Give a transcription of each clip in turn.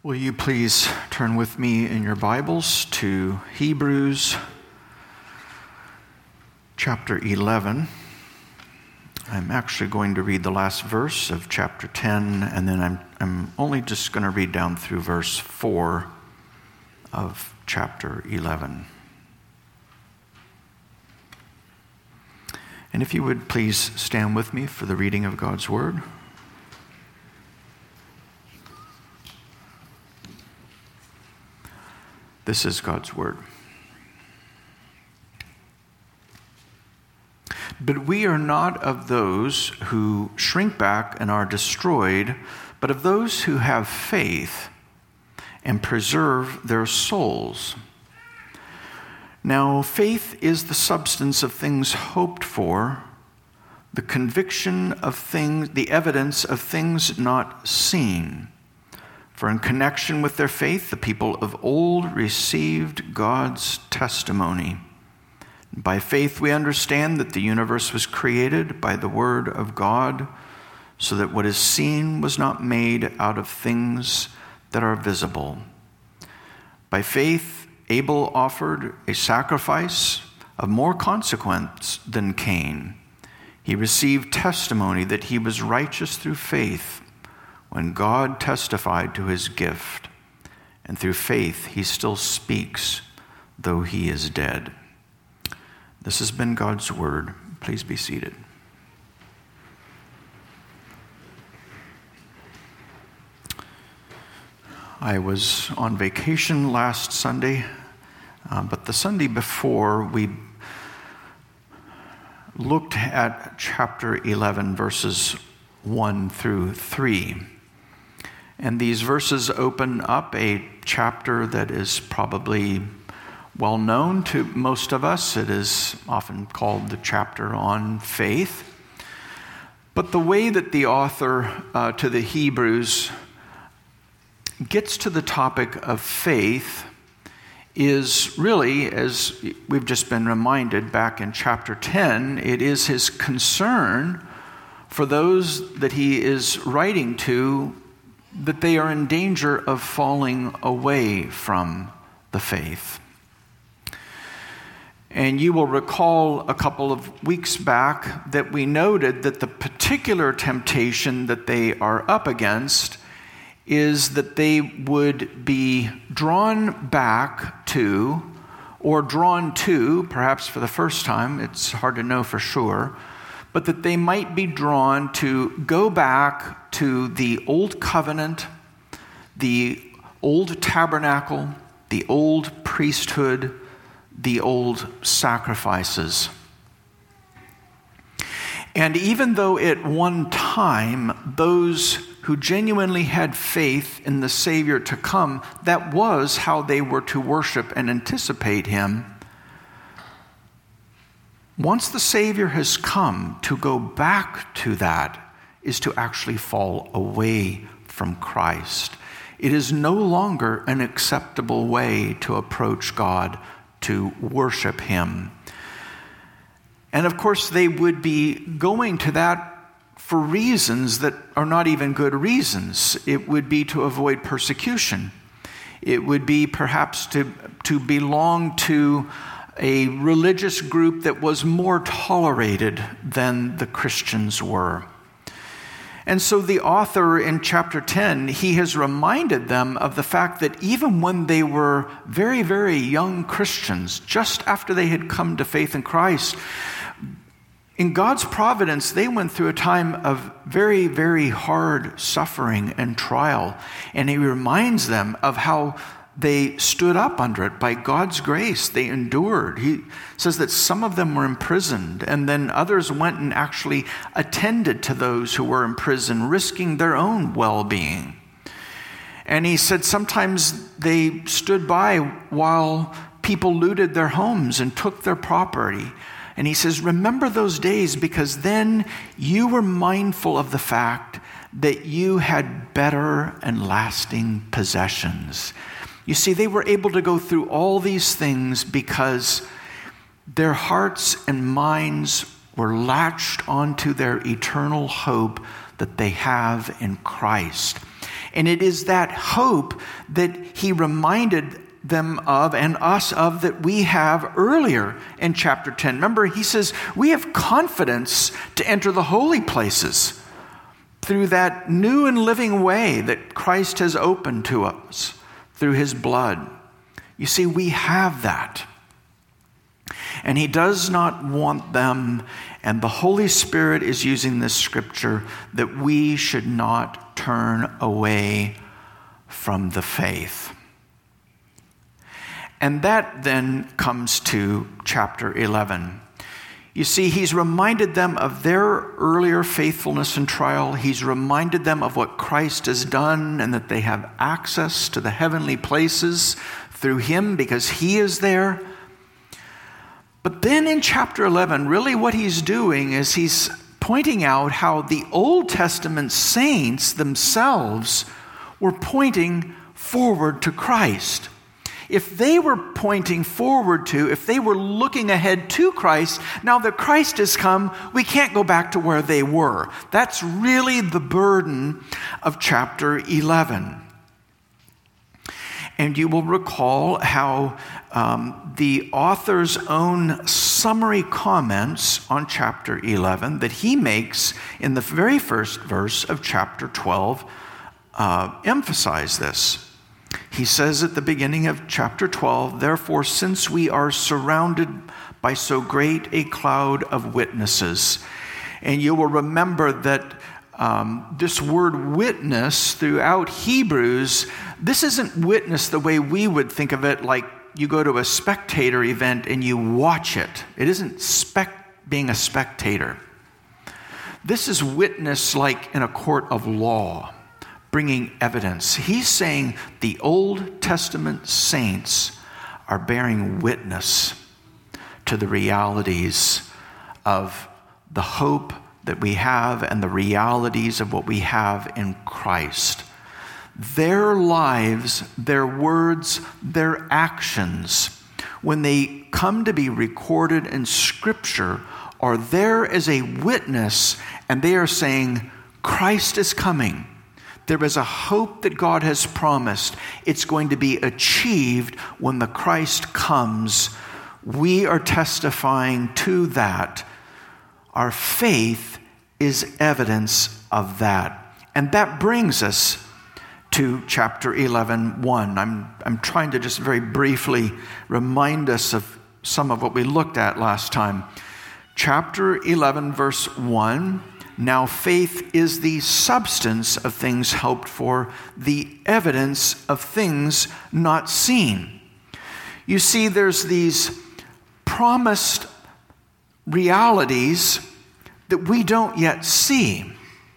Will you please turn with me in your Bibles to Hebrews chapter 11. I'm actually going to read the last verse of chapter 10, and then I'm only just going to read down through verse 4 of chapter 11. And if you would please stand with me for the reading of God's Word. This is God's Word. But we are not of those who shrink back and are destroyed, but of those who have faith and preserve their souls. Now, faith is the substance of things hoped for, the conviction of things, the evidence of things not seen. For in connection with their faith, the people of old received God's testimony. By faith, we understand that the universe was created by the word of God, so that what is seen was not made out of things that are visible. By faith, Abel offered a sacrifice of more consequence than Cain. He received testimony that he was righteous through faith, when God testified to his gift, and through faith he still speaks, though he is dead. This has been God's word. Please be seated. I was on vacation last Sunday, but the Sunday before we looked at chapter 11, verses 1 through 3. And these verses open up a chapter that is probably well known to most of us. It is often called the chapter on faith. But the way that the author to the Hebrews gets to the topic of faith is really, as we've just been reminded back in chapter 10, it is his concern for those that he is writing to, that they are in danger of falling away from the faith. And you will recall a couple of weeks back that we noted that the particular temptation that they are up against is that they would be drawn back to, or drawn to, perhaps for the first time, it's hard to know for sure, but that they might be drawn to go back to the old covenant, the old tabernacle, the old priesthood, the old sacrifices. And even though at one time those who genuinely had faith in the Savior to come, that was how they were to worship and anticipate him, once the Savior has come, to go back to that is to actually fall away from Christ. It is no longer an acceptable way to approach God, to worship him. And of course, they would be going to that for reasons that are not even good reasons. It would be to avoid persecution. It would be perhaps to belong to a religious group that was more tolerated than the Christians were. And so the author in chapter 10, he has reminded them of the fact that even when they were very, very young Christians, just after they had come to faith in Christ, in God's providence, they went through a time of very, very hard suffering and trial. And he reminds them of how they stood up under it by God's grace. They endured. He says that some of them were imprisoned, and then others went and actually attended to those who were in prison, risking their own well-being. And he said sometimes they stood by while people looted their homes and took their property. And he says, remember those days, because then you were mindful of the fact that you had better and lasting possessions. You see, they were able to go through all these things because their hearts and minds were latched onto their eternal hope that they have in Christ. And it is that hope that he reminded them of and us of that we have earlier in chapter 10. Remember, he says, we have confidence to enter the holy places through that new and living way that Christ has opened to us through his blood. You see, we have that. And he does not want them, and the Holy Spirit is using this scripture, that we should not turn away from the faith. And that then comes to chapter 11. You see, he's reminded them of their earlier faithfulness and trial. He's reminded them of what Christ has done and that they have access to the heavenly places through him because he is there. But then in chapter 11, really what he's doing is he's pointing out how the Old Testament saints themselves were pointing forward to Christ. If they were pointing forward to, if they were looking ahead to Christ, now that Christ has come, we can't go back to where they were. That's really the burden of chapter 11. And you will recall how the author's own summary comments on chapter 11 that he makes in the very first verse of chapter 12 emphasize this. He says at the beginning of chapter 12, therefore, since we are surrounded by so great a cloud of witnesses. And you will remember that this word witness throughout Hebrews, this isn't witness the way we would think of it, like you go to a spectator event and you watch it. It isn't being a spectator. This is witness like in a court of law, bringing evidence. He's saying the Old Testament saints are bearing witness to the realities of the hope that we have and the realities of what we have in Christ. Their lives, their words, their actions, when they come to be recorded in Scripture, are there as a witness, and they are saying, Christ is coming. There is a hope that God has promised. It's going to be achieved when the Christ comes. We are testifying to that. Our faith is evidence of that. And that brings us to chapter 11:1. I'm trying to just very briefly remind us of some of what we looked at last time. Chapter 11, verse 1. Now faith is the substance of things hoped for, the evidence of things not seen. You see, there's these promised realities that we don't yet see.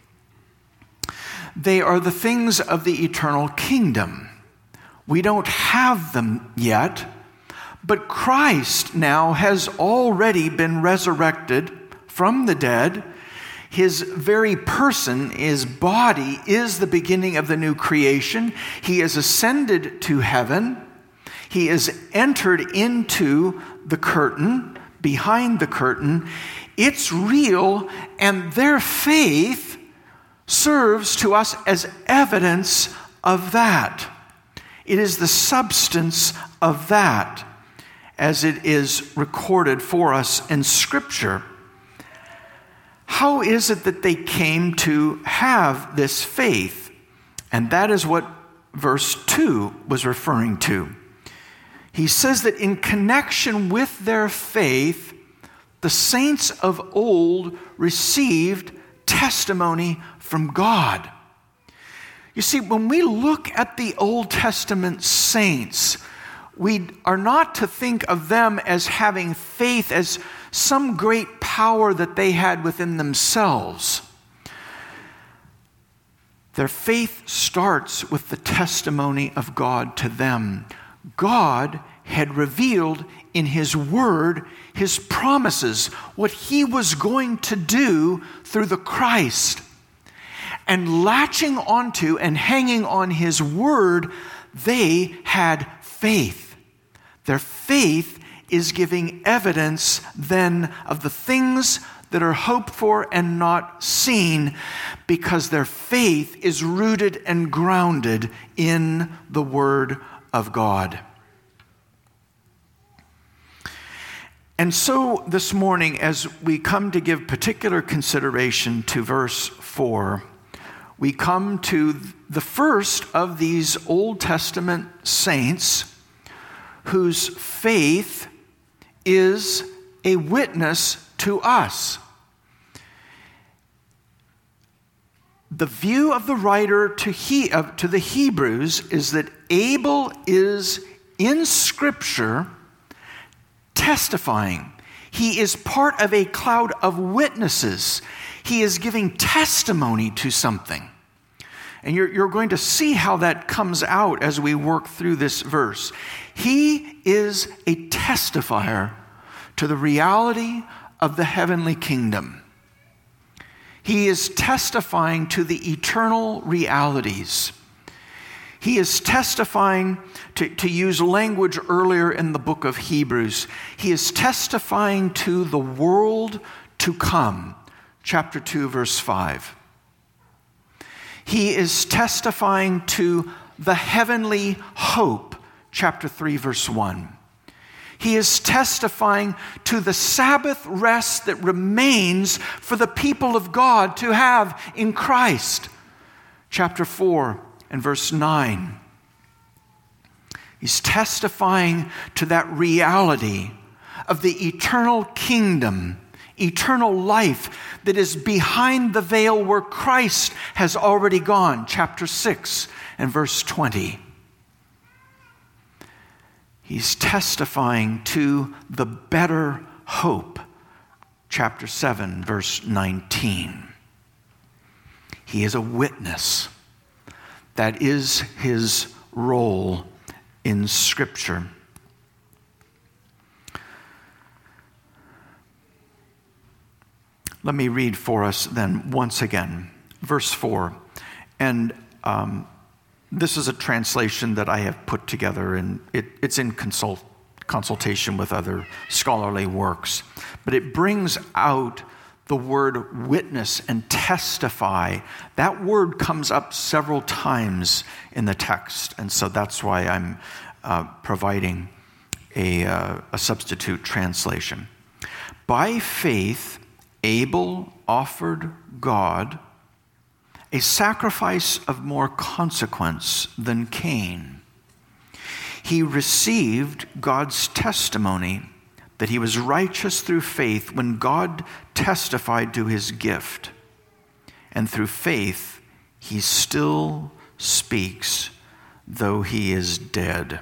They are the things of the eternal kingdom. We don't have them yet, but Christ now has already been resurrected from the dead. His very person, his body, is the beginning of the new creation. He is ascended to heaven. He is entered into the curtain, behind the curtain. It's real, and their faith serves to us as evidence of that. It is the substance of that, as it is recorded for us in Scripture. How is it that they came to have this faith? And that is what verse 2 was referring to. He says that in connection with their faith, the saints of old received testimony from God. You see, when we look at the Old Testament saints, we are not to think of them as having faith as some great power that they had within themselves. Their faith starts with the testimony of God to them. God had revealed in His Word His promises, what He was going to do through the Christ. And latching onto and hanging on His Word, they had faith. Their faith is giving evidence then of the things that are hoped for and not seen, because their faith is rooted and grounded in the Word of God. And so this morning, as we come to give particular consideration to verse 4, we come to the first of these Old Testament saints whose faith is a witness to us. The view of the writer to the Hebrews is that Abel is in Scripture testifying. He is part of a cloud of witnesses. He is giving testimony to something. And you're going to see how that comes out as we work through this verse. He is a testifier to the reality of the heavenly kingdom. He is testifying to the eternal realities. He is testifying, to use language earlier in the book of Hebrews, he is testifying to the world to come, chapter 2, verse 5. He is testifying to the heavenly hope, chapter 3, verse 1. He is testifying to the Sabbath rest that remains for the people of God to have in Christ, chapter 4 and verse 9. He's testifying to that reality of the eternal kingdom, eternal life that is behind the veil where Christ has already gone, chapter 6 and verse 20. He's testifying to the better hope, chapter 7, verse 19. He is a witness. That is his role in Scripture. Let me read for us then once again, verse 4. And this is a translation that I have put together, and it's in consultation with other scholarly works. But it brings out the word witness and testify. That word comes up several times in the text, and so that's why I'm providing a substitute translation. By faith, Abel offered God a sacrifice of more consequence than Cain. He received God's testimony that he was righteous through faith when God testified to his gift. And through faith, he still speaks, though he is dead.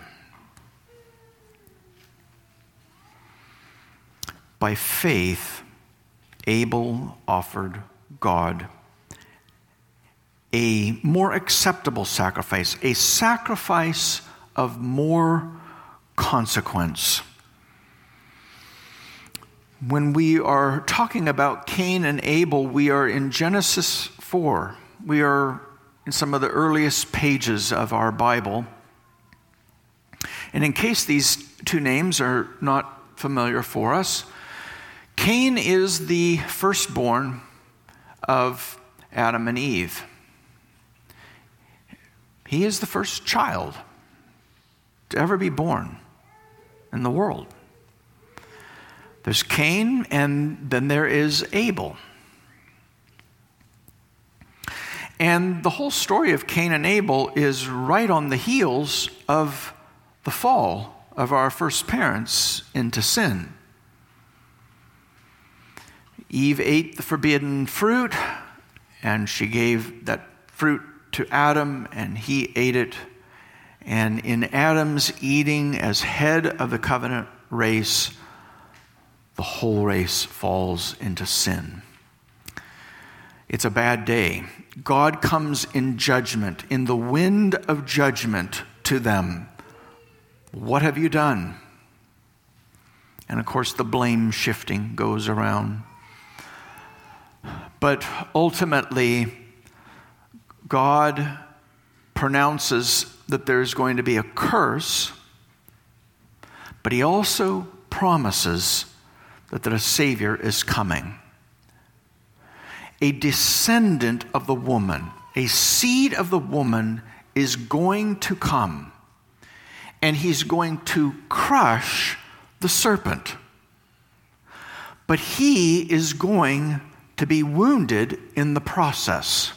By faith, Abel offered God a more acceptable sacrifice, a sacrifice of more consequence. When we are talking about Cain and Abel, we are in Genesis 4. We are in some of the earliest pages of our Bible. And in case these two names are not familiar for us, Cain is the firstborn of Adam and Eve. He is the first child to ever be born in the world. There's Cain, and then there is Abel. And the whole story of Cain and Abel is right on the heels of the fall of our first parents into sin. Eve ate the forbidden fruit, and she gave that fruit to Adam, and he ate it. And in Adam's eating as head of the covenant race, the whole race falls into sin. It's a bad day. God comes in judgment, in the wind of judgment to them. What have you done? And of course, the blame shifting goes around. But ultimately, God pronounces that there's going to be a curse, but he also promises that a Savior is coming. a descendant of the woman, a seed of the woman is going to come, and he's going to crush the serpent. But he is going to be wounded in the process.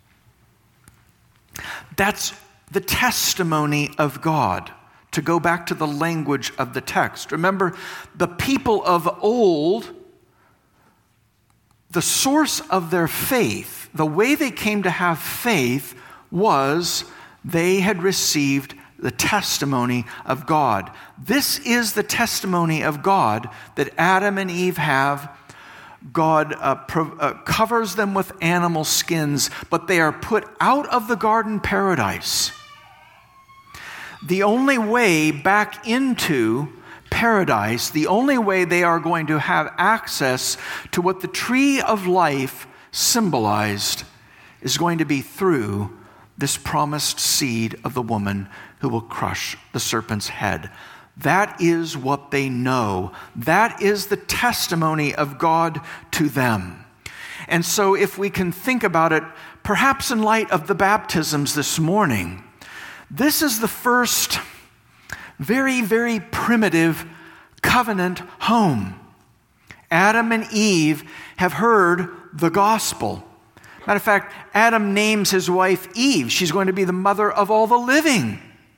That's the testimony of God, to go back to the language of the text. Remember, the people of old, the source of their faith, the way they came to have faith was they had received the testimony of God. This is the testimony of God that Adam and Eve have. God covers them with animal skins, but they are put out of the garden paradise. The only way back into paradise, the only way they are going to have access to what the tree of life symbolized, is going to be through this promised seed of the woman who will crush the serpent's head. That is what they know. That is the testimony of God to them. And so if we can think about it, perhaps in light of the baptisms this morning, this is the first very, very primitive covenant home. Adam and Eve have heard the gospel. Matter of fact, Adam names his wife Eve. She's going to be the mother of all the living.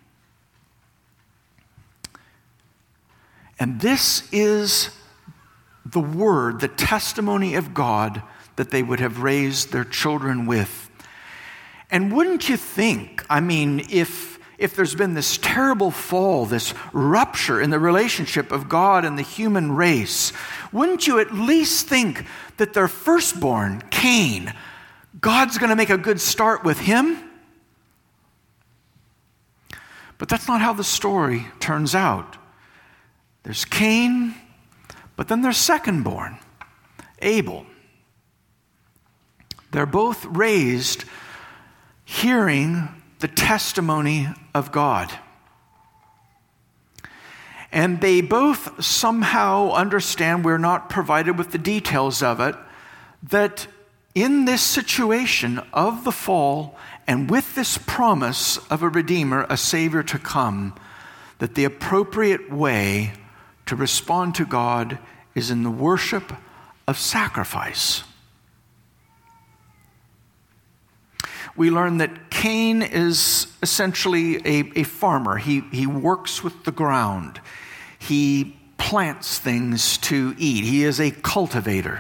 And this is the word, the testimony of God that they would have raised their children with. And wouldn't you think, if there's been this terrible fall, this rupture in the relationship of God and the human race, wouldn't you at least think that their firstborn, Cain, God's going to make a good start with him? But that's not how the story turns out. There's Cain, but then there's secondborn, Abel. They're both raised hearing the testimony of God. And they both somehow understand, we're not provided with the details of it, that in this situation of the fall and with this promise of a Redeemer, a Savior to come, that the appropriate way to respond to God is in the worship of sacrifice. We learn that Cain is essentially a farmer. He works with the ground. He plants things to eat. He is a cultivator.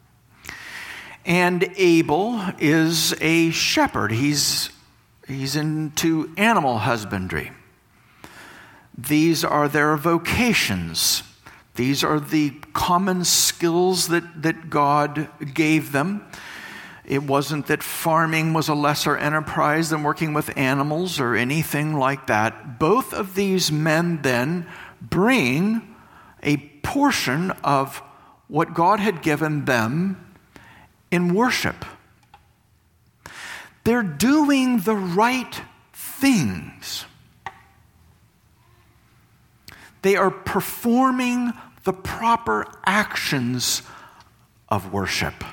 And Abel is a shepherd. He's into animal husbandry. These are their vocations. These are the common skills that God gave them. It wasn't that farming was a lesser enterprise than working with animals or anything like that. Both of these men then bring a portion of what God had given them in worship. They're doing the right things. They are performing the proper actions of worship.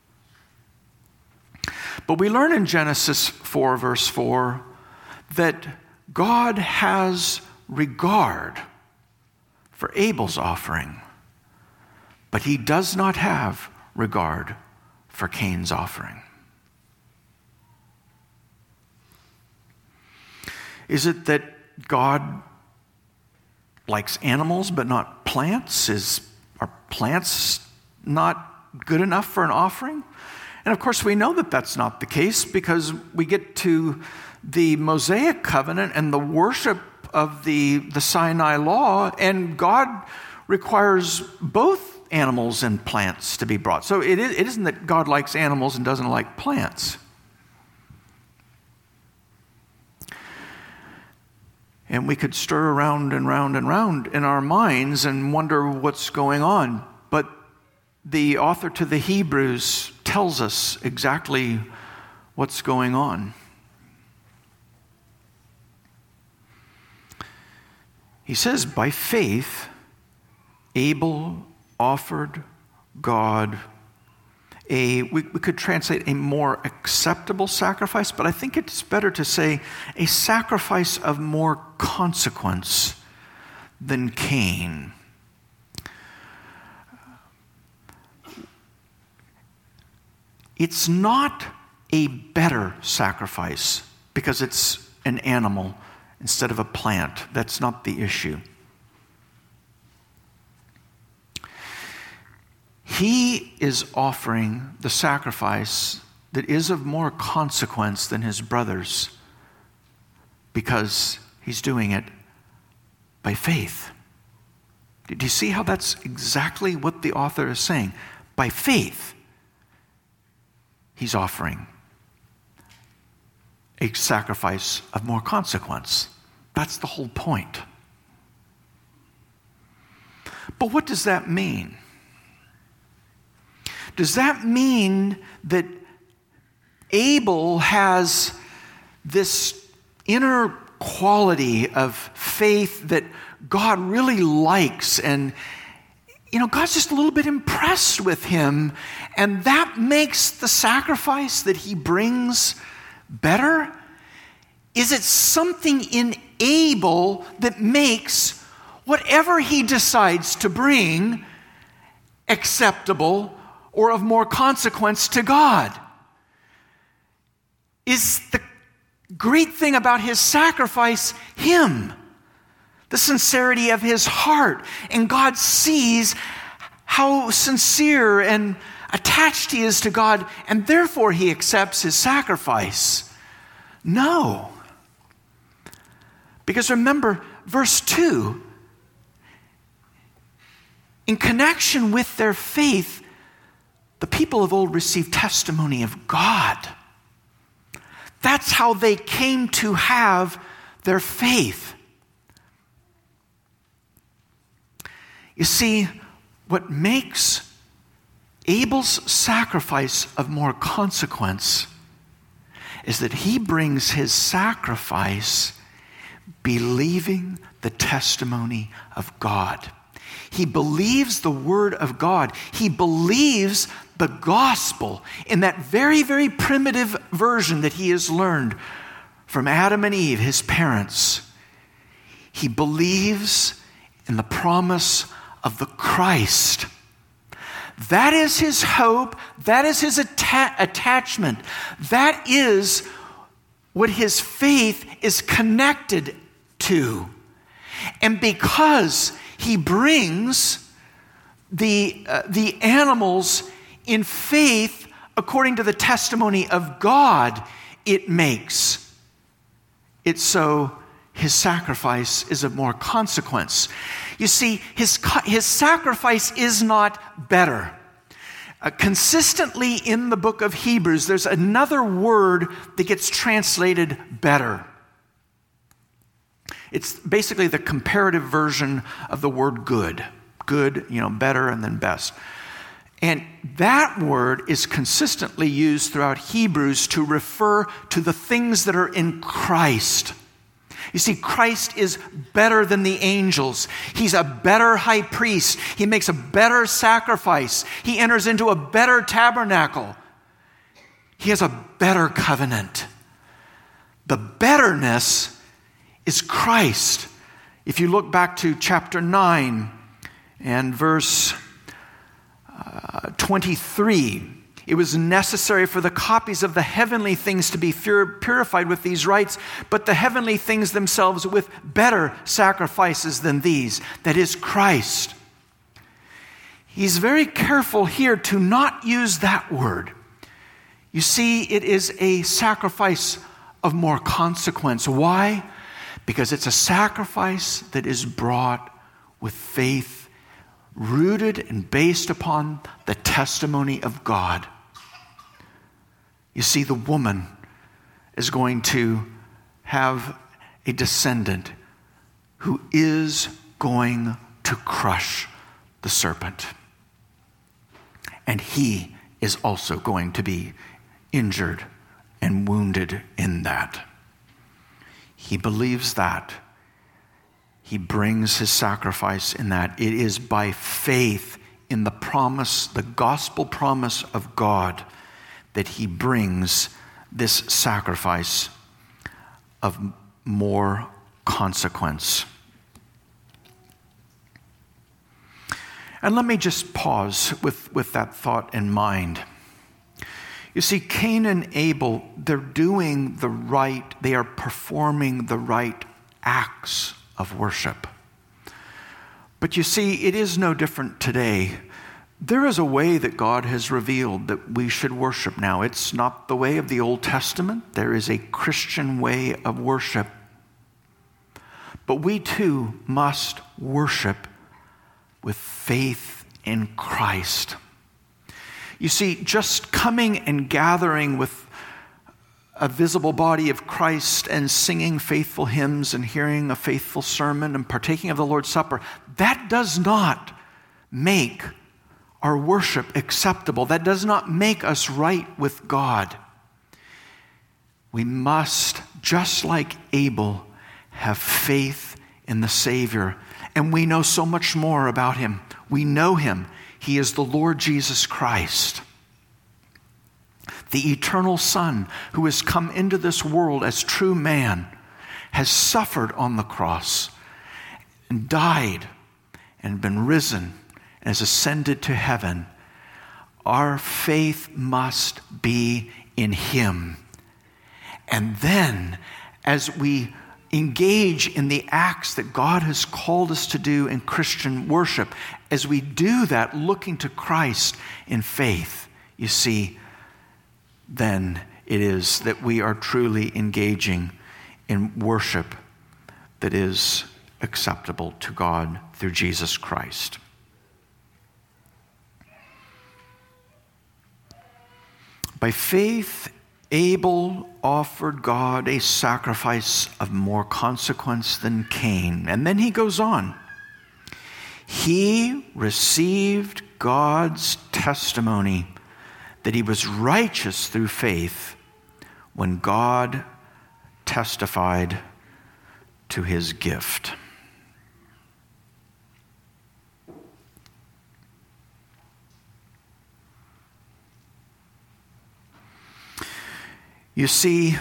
But we learn in Genesis 4, verse 4, that God has regard for Abel's offering, but he does not have regard for Cain's offering. Is it that God likes animals but not plants? Are plants not good enough for an offering? And of course we know that that's not the case, because we get to the Mosaic covenant and the worship of the Sinai law, and God requires both animals and plants to be brought. So it isn't that God likes animals and doesn't like plants. And we could stir around and round and round in our minds and wonder what's going on. But the author to the Hebrews tells us exactly what's going on. He says, by faith, Abel offered God we could translate a more acceptable sacrifice, but I think it's better to say a sacrifice of more consequence than Cain. It's not a better sacrifice because it's an animal instead of a plant. That's not the issue. He is offering the sacrifice that is of more consequence than his brothers because he's doing it by faith. Do you see how that's exactly what the author is saying? By faith, he's offering a sacrifice of more consequence. That's the whole point. But what does that mean? Does that mean that Abel has this inner quality of faith that God really likes, and God's just a little bit impressed with him, and that makes the sacrifice that he brings better? Is it something in Abel that makes whatever he decides to bring acceptable or of more consequence to God? Is the great thing about his sacrifice him? The sincerity of his heart. And God sees how sincere and attached he is to God, and therefore he accepts his sacrifice. No. Because remember, verse 2, in connection with their faith, the people of old received testimony of God. That's how they came to have their faith. You see, what makes Abel's sacrifice of more consequence is that he brings his sacrifice believing the testimony of God. He believes the word of God. He believes the gospel in that very, very primitive version that he has learned from Adam and Eve, his parents. He believes in the promise of the Christ. That is his hope. That is his attachment. That is what his faith is connected to. And because he brings the animals in faith according to the testimony of God, it makes it so his sacrifice is of more consequence. You see, his sacrifice is not better. Consistently in the book of Hebrews, there's another word that gets translated better. It's basically the comparative version of the word good. Good, better, and then best. And that word is consistently used throughout Hebrews to refer to the things that are in Christ. You see, Christ is better than the angels. He's a better high priest. He makes a better sacrifice. He enters into a better tabernacle. He has a better covenant. The betterness is Christ. If you look back to chapter 9 and verse 23, it was necessary for the copies of the heavenly things to be purified with these rites, but the heavenly things themselves with better sacrifices than these, that is Christ. He's very careful here to not use that word. You see, it is a sacrifice of more consequence. Why? Because it's a sacrifice that is brought with faith, rooted and based upon the testimony of God. You see, the woman is going to have a descendant who is going to crush the serpent. And he is also going to be injured and wounded in that. He believes that. He brings his sacrifice in that. It is by faith in the promise, the gospel promise of God, that he brings this sacrifice of more consequence. And let me just pause with that thought in mind. You see, Cain and Abel, they're doing the right, they are performing the right acts of worship. But you see, it is no different today. There is a way that God has revealed that we should worship now. It's not the way of the Old Testament. There is a Christian way of worship. But we too must worship with faith in Christ. You see, just coming and gathering with a visible body of Christ and singing faithful hymns and hearing a faithful sermon and partaking of the Lord's Supper, that does not make our worship acceptable. That does not make us right with God. We must, just like Abel, have faith in the Savior. And we know so much more about him. We know him. He is the Lord Jesus Christ, the eternal Son who has come into this world as true man, has suffered on the cross and died and been risen and has ascended to heaven. Our faith must be in him. And then, as we engage in the acts that God has called us to do in Christian worship, as we do that looking to Christ in faith, you see, then it is that we are truly engaging in worship that is acceptable to God through Jesus Christ. By faith, Abel offered God a sacrifice of more consequence than Cain. And then he goes on. He received God's testimony that he was righteous through faith when God testified to his gift. You see,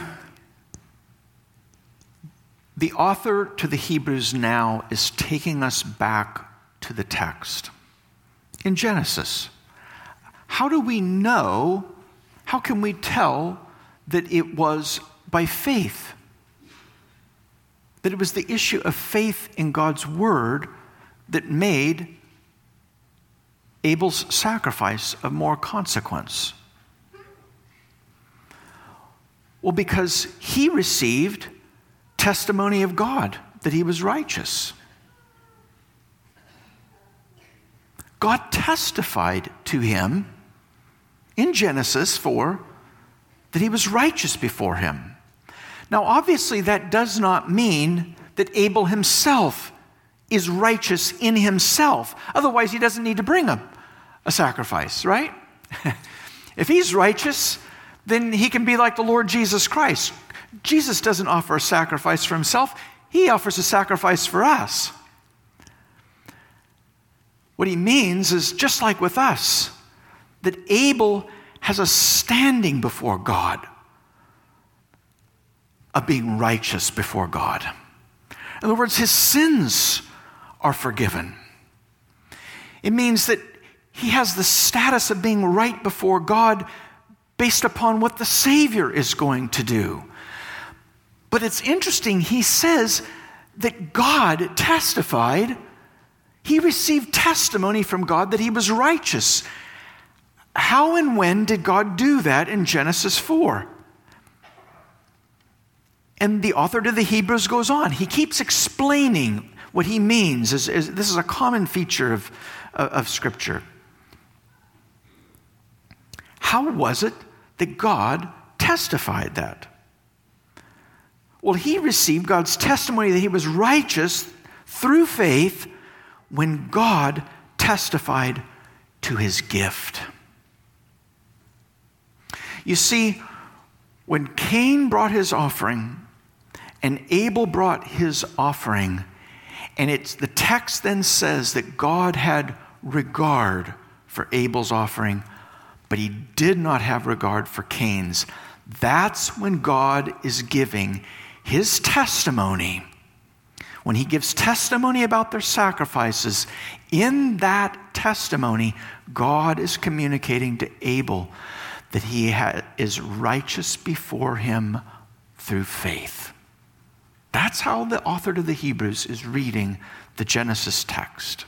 the author to the Hebrews now is taking us back to the text in Genesis. How do we know, how can we tell that it was by faith? That it was the issue of faith in God's word that made Abel's sacrifice of more consequence? Well, because he received testimony of God that he was righteous. God testified to him in Genesis 4 that he was righteous before him. Now, obviously, that does not mean that Abel himself is righteous in himself. Otherwise, he doesn't need to bring a sacrifice, right? If he's righteous, then he can be like the Lord Jesus Christ. Jesus doesn't offer a sacrifice for himself. He offers a sacrifice for us. What he means is, just like with us, that Abel has a standing before God of being righteous before God. In other words, his sins are forgiven. It means that he has the status of being right before God based upon what the Savior is going to do. But it's interesting, he says that God testified, he received testimony from God that he was righteous. How and when did God do that in Genesis 4? And the author to the Hebrews goes on. He keeps explaining what he means. This is a common feature of Scripture. How was it that God testified that? Well, he received God's testimony that he was righteous through faith when God testified to his gift. You see, when Cain brought his offering and Abel brought his offering, and the text then says that God had regard for Abel's offering, but he did not have regard for Cain's. That's when God is giving his testimony. When he gives testimony about their sacrifices, in that testimony, God is communicating to Abel that he is righteous before him through faith. That's how the author to the Hebrews is reading the Genesis text.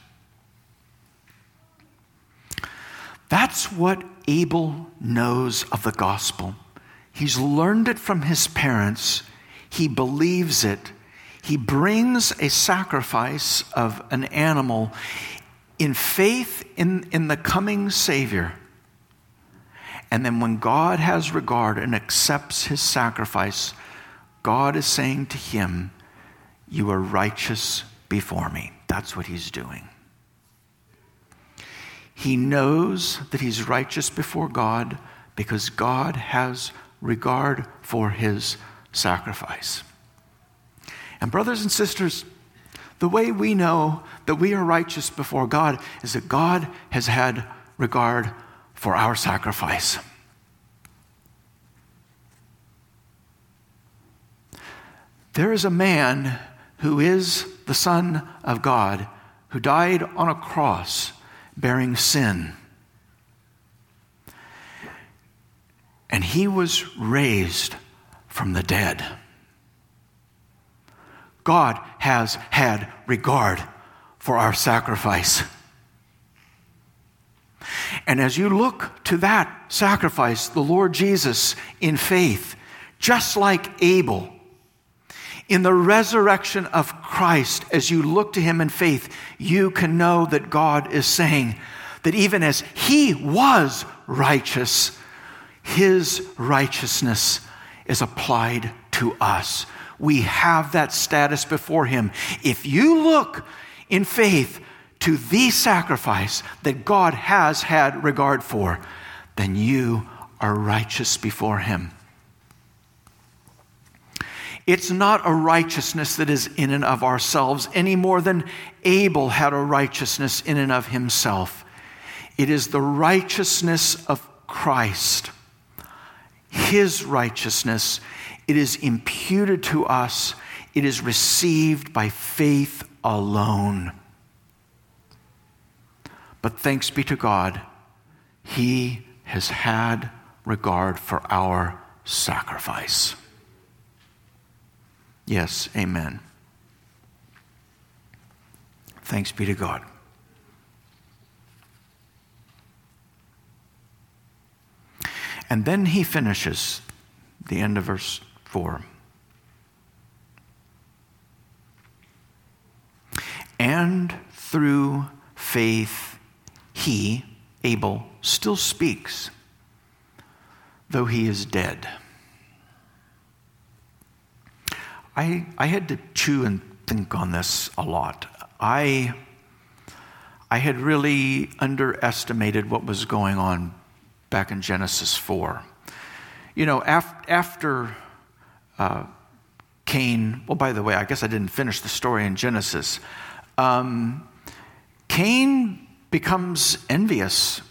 That's what Abel knows of the gospel. He's learned it from his parents. He believes it. He brings a sacrifice of an animal in faith in the coming Savior. And then when God has regard and accepts his sacrifice, God is saying to him, you are righteous before me. That's what he's doing. He knows that he's righteous before God because God has regard for his sacrifice. And brothers and sisters, the way we know that we are righteous before God is that God has had regard for our sacrifice. There is a man who is the Son of God who died on a cross bearing sin. And he was raised from the dead. God has had regard for our sacrifice. And as you look to that sacrifice, the Lord Jesus, in faith, just like Abel, in the resurrection of Christ, as you look to him in faith, you can know that God is saying that even as he was righteous, his righteousness is applied to us. We have that status before him. If you look in faith to the sacrifice that God has had regard for, then you are righteous before him. It's not a righteousness that is in and of ourselves any more than Abel had a righteousness in and of himself. It is the righteousness of Christ, his righteousness. It is imputed to us. It is received by faith alone. But thanks be to God, he has had regard for our sacrifice. Yes, amen. Thanks be to God. And then he finishes the end of verse 4. And through faith, he, Abel, still speaks, though he is dead. I had to chew and think on this a lot. I had really underestimated what was going on back in Genesis 4. You know, after Cain, well, by the way, I guess I didn't finish the story in Genesis. Cain becomes envious.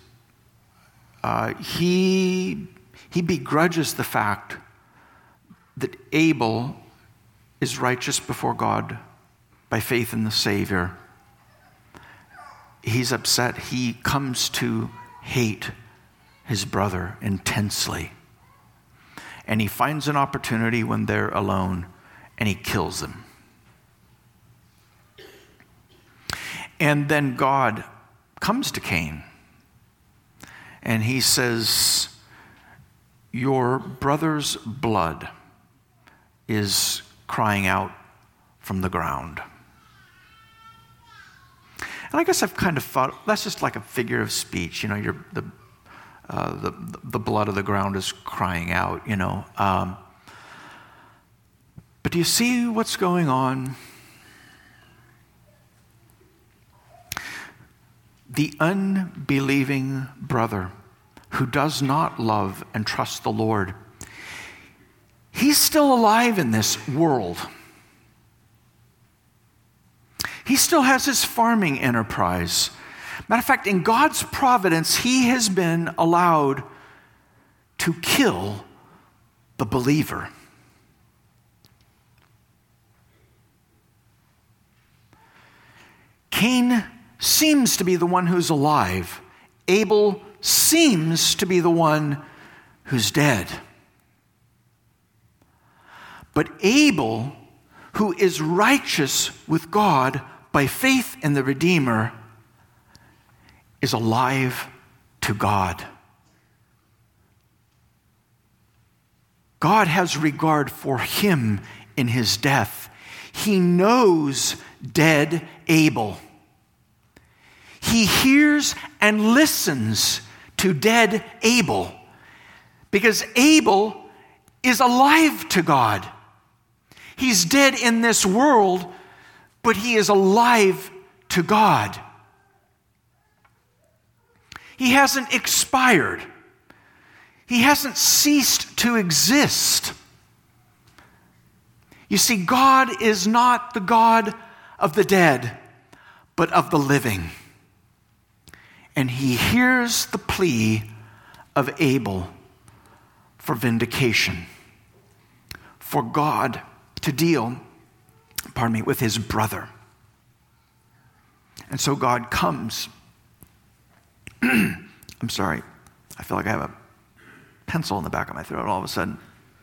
He begrudges the fact that Abel is righteous before God by faith in the Savior. He's upset. He comes to hate his brother intensely. And he finds an opportunity when they're alone, and he kills them. And then God comes to Cain, and he says, your brother's blood is crying out from the ground. And I guess I've kind of thought that's just like a figure of speech. You know, the blood of the ground is crying out. You know, but do you see what's going on? The unbelieving brother who does not love and trust the Lord, he's still alive in this world. He still has his farming enterprise. Matter of fact, in God's providence, he has been allowed to kill the believer. Cain seems to be the one who's alive. Abel seems to be the one who's dead. But Abel, who is righteous with God by faith in the Redeemer, is alive to God. God has regard for him in his death. He knows dead Abel. He hears and listens to dead Abel because Abel is alive to God. He's dead in this world, but he is alive to God. He hasn't expired. He hasn't ceased to exist. You see, God is not the God of the dead, but of the living. And he hears the plea of Abel for vindication, for God to deal, with his brother. And so God comes. I'm sorry. I feel like I have a pencil in the back of my throat all of a sudden.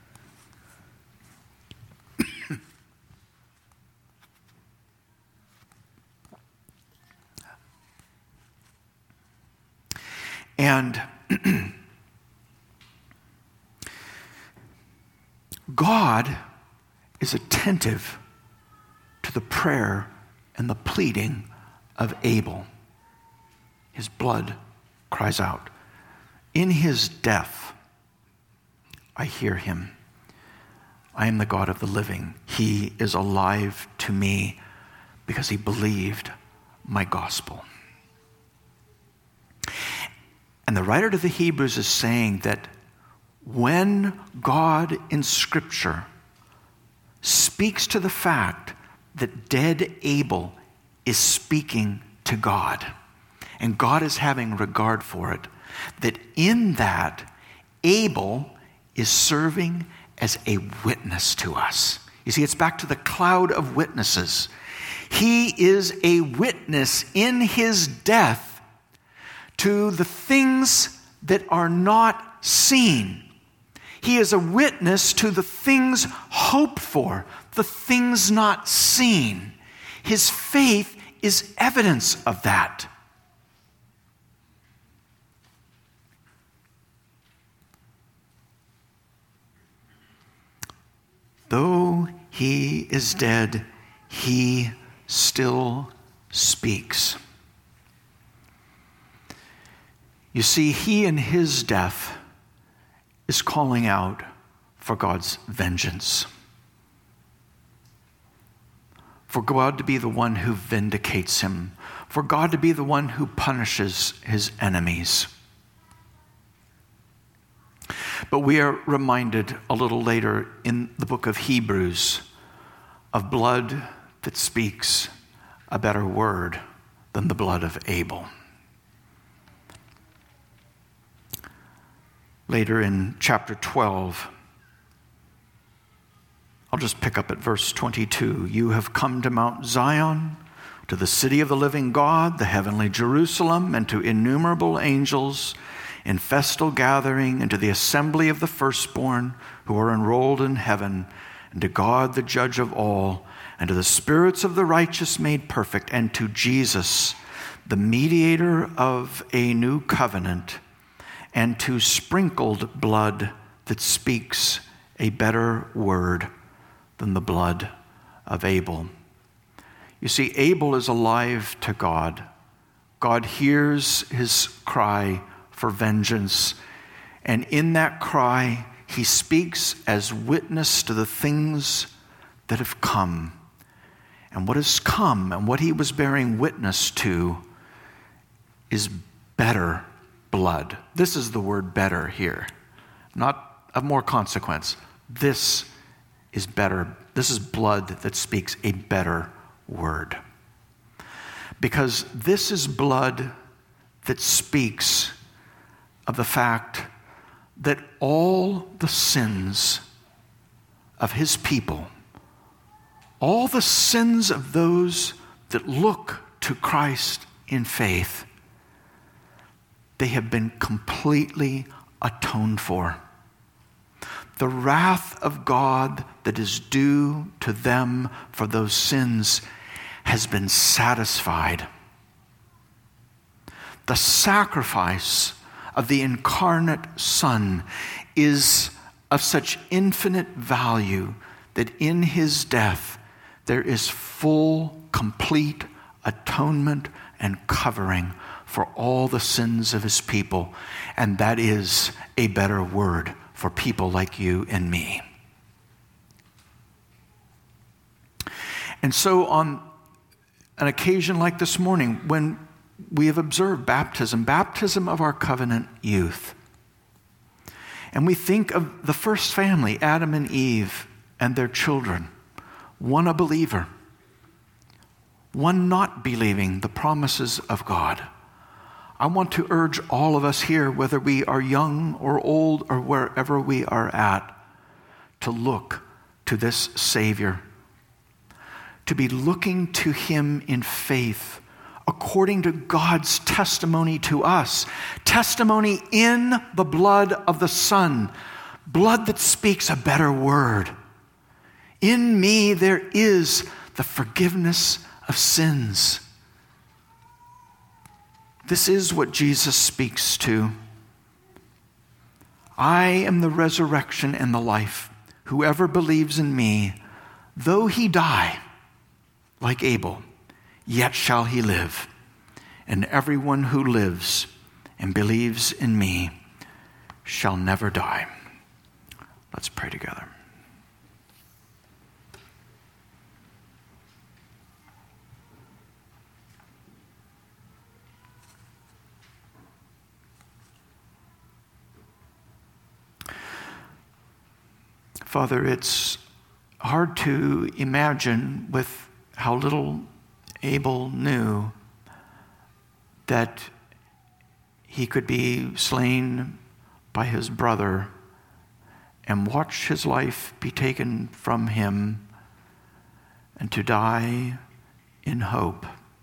And God is attentive to the prayer and the pleading of Abel. His blood cries out. In his death, I hear him. I am the God of the living. He is alive to me because he believed my gospel. And the writer to the Hebrews is saying that when God in Scripture speaks to the fact that dead Abel is speaking to God, and God is having regard for it, that in that Abel is serving as a witness to us. You see, it's back to the cloud of witnesses. He is a witness in his death to the things that are not seen. He is a witness to the things hoped for, the things not seen. His faith is evidence of that. Though he is dead, he still speaks. You see, he in his death is calling out for God's vengeance. For God to be the one who vindicates him. For God to be the one who punishes his enemies. But we are reminded a little later in the book of Hebrews of blood that speaks a better word than the blood of Abel. Later in chapter 12, I'll just pick up at verse 22. You have come to Mount Zion, to the city of the living God, the heavenly Jerusalem, and to innumerable angels in festal gathering, and to the assembly of the firstborn who are enrolled in heaven, and to God the judge of all, and to the spirits of the righteous made perfect, and to Jesus, the mediator of a new covenant, and to sprinkled blood that speaks a better word than the blood of Abel. You see, Abel is alive to God. God hears his cry for vengeance, and in that cry, he speaks as witness to the things that have come. And what has come and what he was bearing witness to is better blood. This is the word better here, not of more consequence. This is better. This is blood that speaks a better word. Because this is blood that speaks of the fact that all the sins of his people, all the sins of those that look to Christ in faith, they have been completely atoned for. The wrath of God that is due to them for those sins has been satisfied. The sacrifice of the incarnate Son is of such infinite value that in his death there is full, complete atonement and covering for all the sins of his people. And that is a better word for people like you and me. And so on an occasion like this morning, when we have observed baptism of our covenant youth, and we think of the first family, Adam and Eve and their children, one a believer, one not believing the promises of God. I want to urge all of us here, whether we are young or old or wherever we are at, to look to this Savior, to be looking to him in faith according to God's testimony to us, testimony in the blood of the Son, blood that speaks a better word. In me there is the forgiveness of sins. This is what Jesus speaks to. I am the resurrection and the life. Whoever believes in me, though he die, like Abel, yet shall he live. And everyone who lives and believes in me shall never die. Let's pray together. Father, it's hard to imagine with how little Abel knew that he could be slain by his brother and watch his life be taken from him and to die in hope.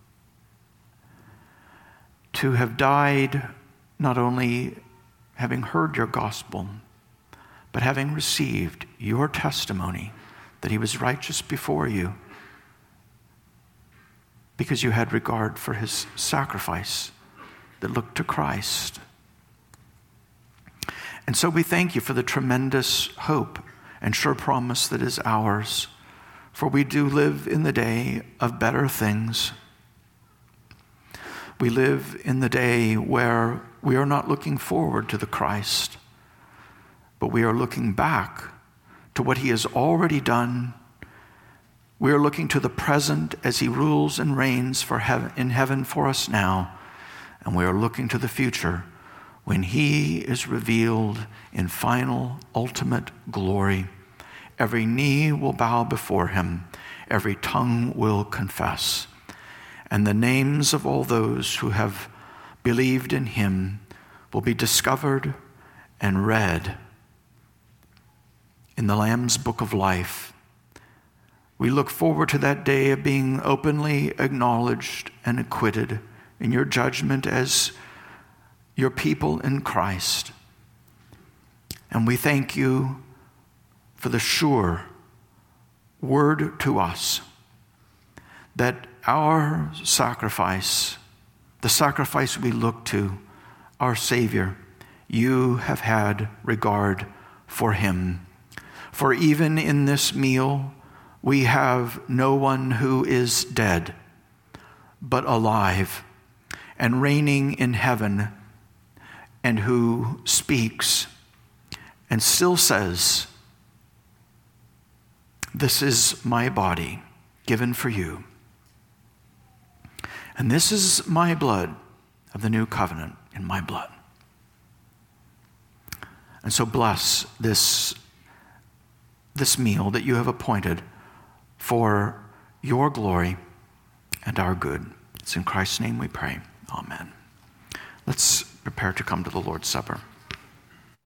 To have died not only having heard your gospel, but having received your testimony that he was righteous before you because you had regard for his sacrifice that looked to Christ. And so we thank you for the tremendous hope and sure promise that is ours, for we do live in the day of better things. We live in the day where we are not looking forward to the Christ, but we are looking back to what he has already done. We are looking to the present as he rules and reigns in heaven for us now. And we are looking to the future when he is revealed in final, ultimate glory. Every knee will bow before him. Every tongue will confess. And the names of all those who have believed in him will be discovered and read in the Lamb's Book of Life. We look forward to that day of being openly acknowledged and acquitted in your judgment as your people in Christ. And we thank you for the sure word to us that our sacrifice, the sacrifice we look to, our Savior, you have had regard for him. For even in this meal, we have no one who is dead, but alive and reigning in heaven, and who speaks and still says, "This is my body given for you. And this is my blood of the new covenant in my blood." And so bless this meal that you have appointed for your glory and our good. It's in Christ's name we pray. Amen. Let's prepare to come to the Lord's Supper.